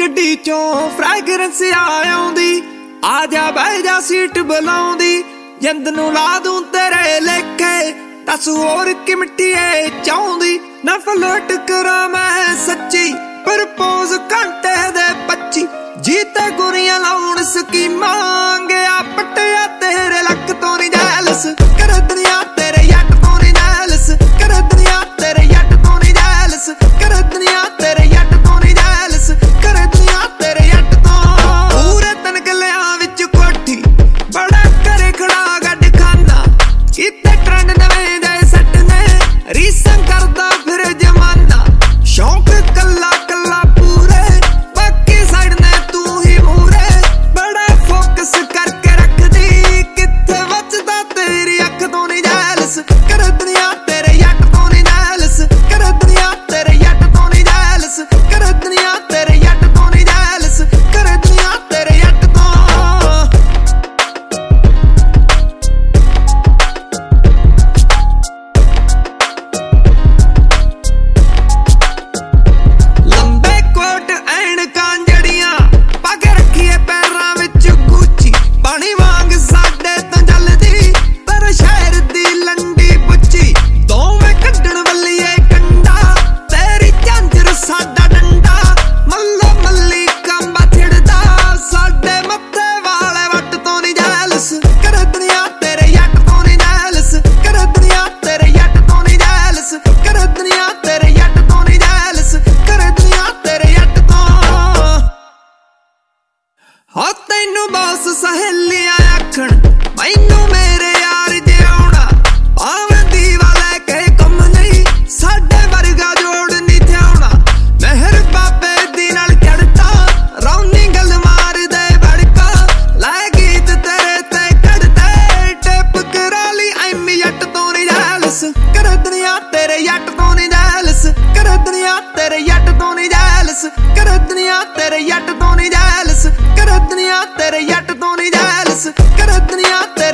ਗੱਡੀ ਚੋਂ ਫ੍ਰੈਗਰੈਂਸ ਆਉਂਦੀ, ਆ ਜਾ ਬਹਿ ਜਾ ਸੀਟ ਬੁਲਾਉਂਦੀ, ਜਿੰਦ ਨੂੰ ਲਾ ਦੂੰ ਤੇਰੇ ਲੇਖੇ, ਦੱਸ ਹੋਰ ਕਿ ਮਿੱਟੀਏ ਚਾਹੁੰਦੀ। ਨਾ ਫਲੋਟ ਕਰਾਂ ਮੈਂ ਸੱਚੀ, ਪ੍ਰਪੋਜ਼ ਘੰਟੇ ਦੇ 25 ਜੀ ਤੇ ਗੁਰੀਆਂ ਲਾਉਣ ਸਕੀਮਾਂ, ਗਿਆ ਪੱਟਿਆ ਤੇਰੇ ਲੱਕ ਤੋਂ ਨਹੀਂ ਜੈਲਸ, ਕਰ ਦੁਨੀਆ ਤੇਰੇ ਜੱਟ ਤੋਂ ਨਹੀਂ ਜੈਲਸ, ਕਰ ਦੁਨੀਆ ਤੇਰੇ ਜੱਟ ਤੋਂ ਨਹੀਂ ਜੈਲਸ, ਕਰ ਦੁਨੀਆ ਤੇਰੇ ਜੱਟ ਤੋਂ ਨਹੀਂ ਜੈਲਸ, ਕਰ ਦੁਨੀਆ ਤੇਰੇ ਜੱਟ ਤੋਂ। ਪੂਰੇ ਤਿੰਨ ਕਿੱਲਿਆਂ ਵਿੱਚ ਕੋਠੀ, ਬੜਾ ਘਰੇ ਖੜਾ ਗੱਡ ਖਾਨਾ, ਕਿਤੇ ਟਰੈਂਡ ਨਵੇਂ ਦੇ ਸੱਟ ਨੇ, ਰੀਸਾਂ ਕਰਦਾ ਫਿਰ ਜਮਾਨਾ, ਸ਼ੌਂਕ ਕੱਲਾ ਕੱਲਾ ਪੂਰੇ, ਬਾਕੀ ਸਾਈਡ ਨੇ ਤੂੰ ਹੀ ਮੂਰੇ, ਬੜਾ ਫੋਕਸ ਕਰਕੇ ਰੱਖਦੀ, ਕਿੱਥੇ ਵੱਜਦਾ ਤੇਰੀ ਅੱਖ ਤੋਂ ਨਹੀਂ ਜੈਲਸ, ਕਰ ਦੁਨੀਆ ਤੇਰੇ ਜੱਟ ਤੋਂ ਨਹੀਂ ਜੈਲਸ, ਕਰ ਦੁਨੀਆ ਤੇਰੇ ਜੱਟ ਤੋਂ ਨਹੀਂ ਜੈਲਸ, ਕਰ ਦੁਨੀਆ ਤੇਰੇ ਜੱਟ ਤੋਂ ਨਹੀਂ ਜੈਲਸ, ਕਰ ਦੁਨੀਆ ਤੇਰੇ ਜੱਟ ਤੋਂ। ਲੰਬੇ ਕੋਟ ਐਨਕਾਂ ਜੜੀਆਂ, ਪੱਗ ਰੱਖੀਏ ਪੈਰਾਂ ਵਿੱਚ ਗੁੱਚੀ, ਪਾਣੀ ਵਾਂਗ ਸਾਡੇ ਤੋਂ ਜਲਦੀ, ਪਰ ਸ਼ਹਿਰ ਦੀ ਲੰਡੀ ਪੁੱਛੀ, ਦੋਵੇਂ ਕੱਢਣ ਵੱਲੀਏ ਕੰਡਾ, ਤੇਰੀ ਝਾਂਜਰ ਸਾਡਾ ਡੰਡਾ, ਮੱਲੋ ਮੱਲੀ ਕੰਬਾ ਛਿੜਦਾ, ਸਾਡੇ ਮੱਥੇ ਵਾਲੇ ਵੱਟ ਤੋਂ ਨਹੀਂ ਜੈਲਸ, ਕਰ ਦੁਨੀਆ ਤੇਰੇ ਜੱਟ ਤੋਂ ਨਹੀਂ ਜੈਲਸ, ਕਰ ਦੁਨੀਆ ਤੇਰੇ ਜੱਟ ਤੋਂ ਨਹੀਂ ਜੈਲਸ, ਕਰ ਦੁਨੀਆ ਤੇਰੇ ਜੱਟ ਤੋਂ ਨਹੀਂ ਜੈਲਸ, ਕਰ ਦੁਨੀਆ ਤੇਰੇ ਜੱਟ ਤੋਂ। ਹੋ ਤੈਨੂੰ ਬੌਸ ਸਹੇਲੀਆਂ ਆਖਣ, ਮੈਨੂੰ ਮੇਰੇ ਯਾਰ ਜੇ ਆਉਣਾ, ਭਾਵੇਂ ਦੀਵਾ ਲੈ ਕੇ ਕੰਮ ਨਹੀਂ, ਸਾਡੇ ਵਰਗਾ ਜੋੜ ਨਹੀਂ ਥਿਆਉਣਾ, ਮਹਿਰ ਬਾਬੇ ਦੀ ਨਾਲ ਚੜ੍ਹਦਾ, ਰੌਣੀ ਗੱਲ ਮਾਰਦੇ ਬੜਕਾ, ਲੈ ਗੀਤ ਤੇਰੇ ਤੇ ਕੱਢਦੇ, ਟਿਪ ਕਰਾ ਲਈ ਐਮੀ ਜੱਟ ਤੋਂ ਨਹੀਂ ਜੈਲਸ, ਕਰ ਦੁਨੀਆ ਤੇਰੇ ਜੱਟ ਤੋਂ ਨਹੀਂ ਜੈਲਸ, ਕਰ ਦੁਨੀਆ ਤੇਰੇ ਜੱਟ ਤੋਂ ਨਹੀਂ ਜੈਲਸ, ਕਰ ਦੁਨੀਆ ਤੇਰੇ ਜੱਟ ਤੋਂ ਨਹੀਂ ਜੈਲਸ, ਕਰ ਦੁਨੀਆ ਤੇਰੇ ਜੱਟ ਤੋਂ ਨਹੀਂ ਜੈਲਸ, ਕਰ ਦੁਨੀਆ ਤੇਰੇ